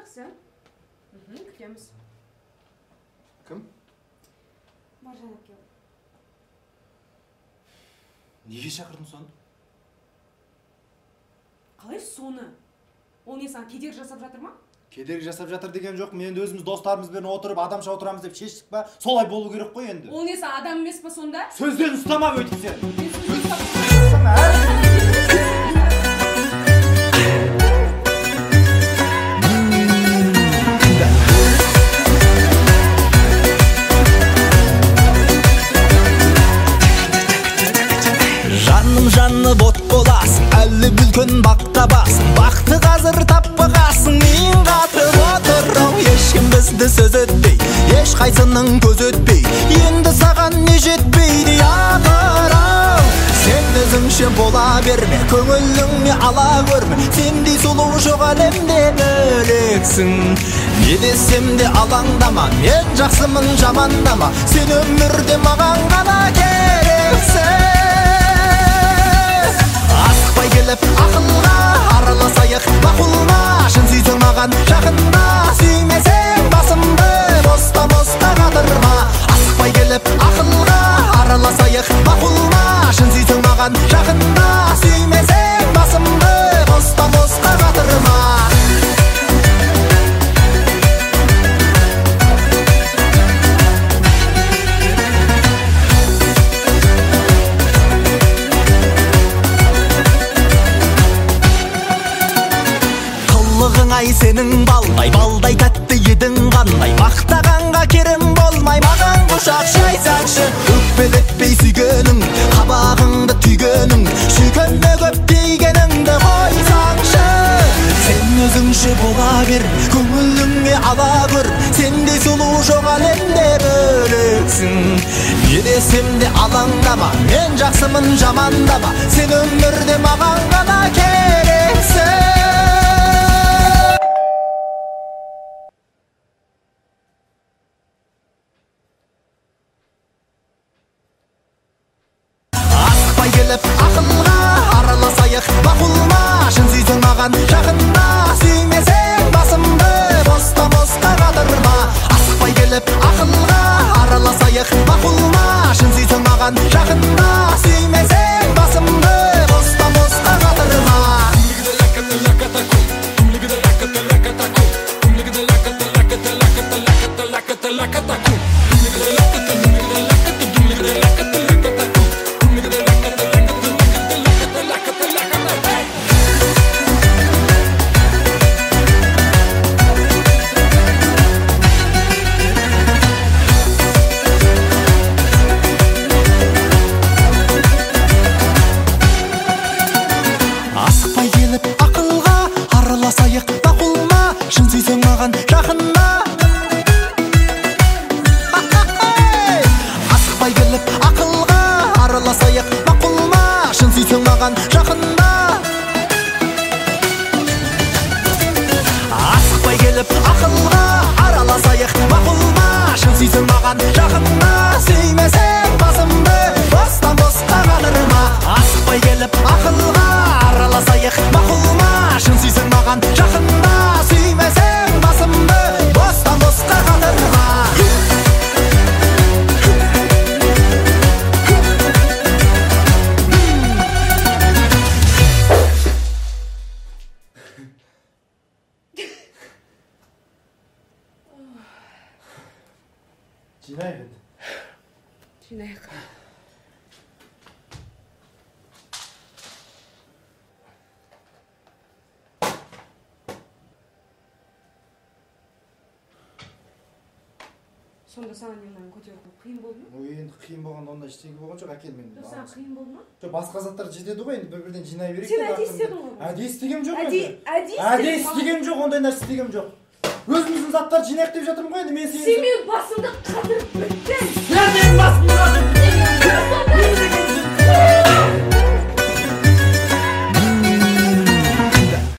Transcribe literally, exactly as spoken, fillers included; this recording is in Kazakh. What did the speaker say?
Жақсы. Күтеміз. Кім? Маржан әпке. Неге шақырдың соны? Қалай соны? Ол не саған кедергі жасап жатыр ма? Кедергі жасап жатыр деген жоқ. Мен өзіміз достарымызбен отырып, адамша отырамыз деп шештік па? Солай болу керек қой енді. Ол не саған адам емес па сонда? Сөзден ұстама өйтіп сен. Жаным жанны бот боласың, әлі бүлкін бақта басың. Бақты қазір таппағасың, мен қатып отырам. Ешкім бізді сөз өтпей, еш қайсының көз өтпей, енді саған не жетпейді ақырау. Сен өзіңше бола берме, көңіліңе ала көрме. Сендей сұлу жоқ әлемде бөлексің. Не десем де алаңдама, мен жақсымын жамандама. Сен өмірде маған ғана керексің. Асықпай келіп ақылға араласайық мақұлма. Шын сүйсең маған жақында, сүймесең басымды босқа босқа қатырма. Асықпай келіп ақылға араласайық мақұлма. Шын сүйсең маған жақында, сүймесең басымды босқа босқа қатырма. Ай сенің балдай, балдай тәтті едің қандай. Мақтағанға керім болмай, маған құшақ жайсаңшы. Өкпелетпей сүйгенің, қабағыңды түйгенің, шүйкенде көп дейгеніңді қойсаңшы. Сен өзіңше бола бер, көңіліңе ала көр. Сендей сұлу жоқ әлемде бөлексің. Не десем де алаңдама, мен жақсымын жамандама. Сен өмірде маған ғана керексің. Ақылға араласайық мақұлма. Шын сүйсең маған жақында, сүймесең басымды босқа босқа қатырма. Асықпай келіп ақылға араласайық мақұлма. Шын сүйсең маған жақында, сүймесең басымды босқа босқа қатырма. Жинайық еді. Жинайық. Сонда саған мені көтеру қиын болды ма? Ой, енді қиын болғанда онда ештеңе болған жоқ, әкел мені. Жоқ, саған қиын болды ма? Жоқ, басқа заттар жетеді ғой, енді бір-бірден жинай берейік. Сен әдейі істедің ғой. Әдейі істегем жоқ енді. Әдейі істегем жоқ, ондай нәрсе істегем жоқ. Өзіміздің заттар жинайық деп жатырмын ғой, енді мен сені... Сен менің басымды қатырып біттің. Сен менің басымды